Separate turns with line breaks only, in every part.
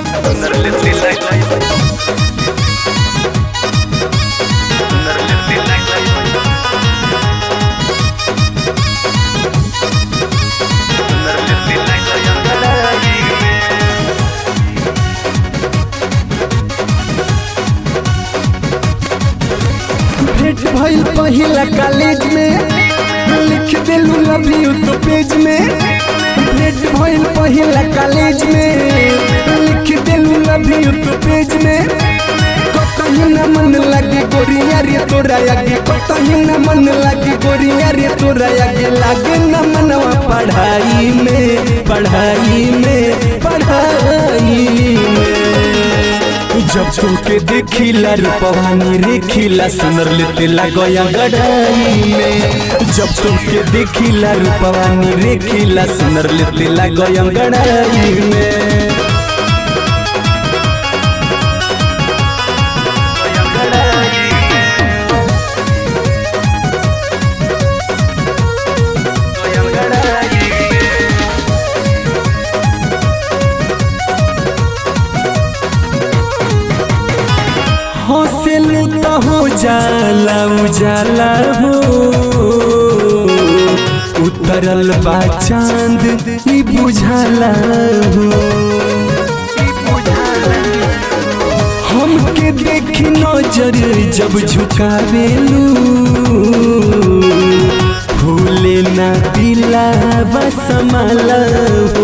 भेंट भइल पहिला कॉलेज में लिख देलू लव यू तो पेज में। भेंट भइल पहिला कॉलेज में लिख देलू लव यू तो पेज में। कतही न मन लगे गोरिया रे तोरा आगे, कतही न मन लगे गोरिया रे तोरा आगे। लागे न मनवा पढ़ाई में, पढ़ाई में, पढ़ाई में। जब तुमके देखिला रूपवानी रेखिला सुनर लेते लगया गढ़ाई में। जब तुमके देखिला रूपवानी रेखिला सुनर लेते लगया गढ़ाई में। हौसलू तो हो जाला उजाला हो, उतरल बा चांद ई बुझाला हो। हमके देखी नजर जब झुकावेलू, भूले ना दिलावा संभाला हो।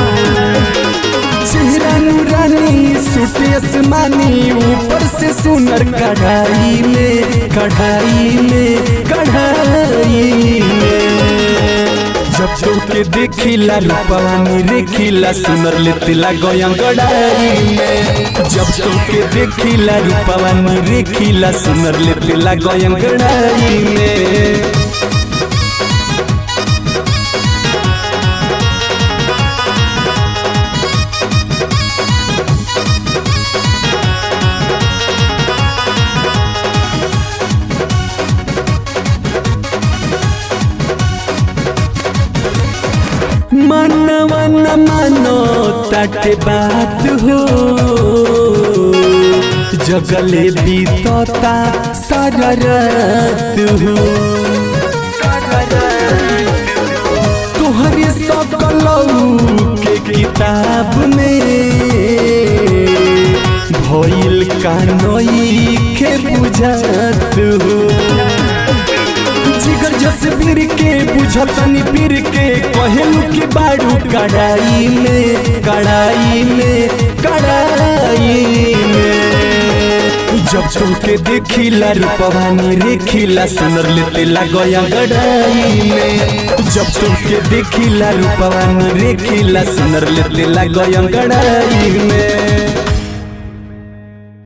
चेहरा नूरानी सूट आसमानी, ऊपर से सुनर कढ़ाई में, कढ़ाई में, कढ़ाई में। जब तुमके देखिला रूपवानी रेखिला सुनर लेते लगया गढ़ाई में। जब तुमके देखिला रूपवानी रेखिला सुनर लेते लगया गढ़ाई में। मनवा न मानो ताटे बात हो, जगले बीतता सारा रात हो। तुहरे सकलऊ के किताब में भइल कानोई के बुझात हो। जिगर जसबीर के बुझतनी पीर के कहलू के बाड़ू कढ़ाई में, कढ़ाई में, कढ़ाई में। जब तुमके देखिला रूपवानी रेखिला सुनर लेते लगया गढ़ाई में। जब तुमके देखिला रूपवानी रेखिला सुनर लेते लगया गढ़ाई में।